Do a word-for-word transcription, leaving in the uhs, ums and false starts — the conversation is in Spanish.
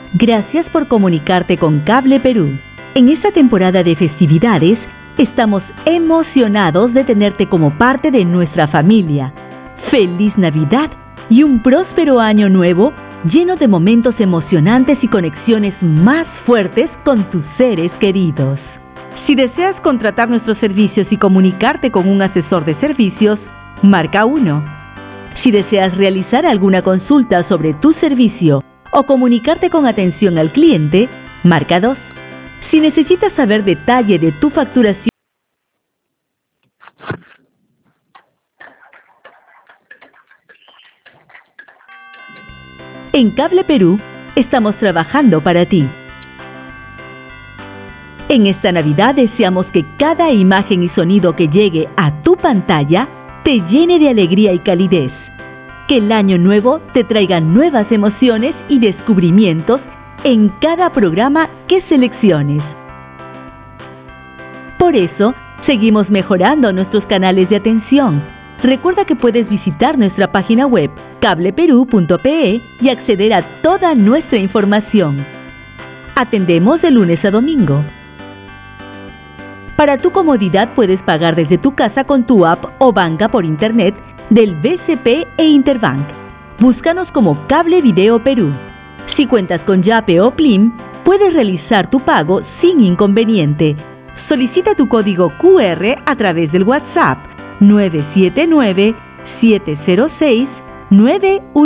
Gracias por comunicarte con Cable Perú. En esta temporada de festividades, estamos emocionados de tenerte como parte de nuestra familia. ¡Feliz Navidad y un próspero año nuevo lleno de momentos emocionantes y conexiones más fuertes con tus seres queridos! Si deseas contratar nuestros servicios y comunicarte con un asesor de servicios, marca uno. Si deseas realizar alguna consulta sobre tu servicio o comunicarte con atención al cliente, marca dos. Si necesitas saber detalle de tu facturación, en Cable Perú estamos trabajando para ti. En esta Navidad deseamos que cada imagen y sonido que llegue a tu pantalla te llene de alegría y calidez. Que el año nuevo te traiga nuevas emociones y descubrimientos en cada programa que selecciones. Por eso, seguimos mejorando nuestros canales de atención. Recuerda que puedes visitar nuestra página web cable perú punto pe y acceder a toda nuestra información. Atendemos de lunes a domingo. Para tu comodidad puedes pagar desde tu casa con tu app o banca por internet del B C P e Interbank. Búscanos como Cable Video Perú. Si cuentas con Yape o Plim, puedes realizar tu pago sin inconveniente. Solicita tu código Q R a través del WhatsApp nueve siete nueve, siete cero seis, nueve uno.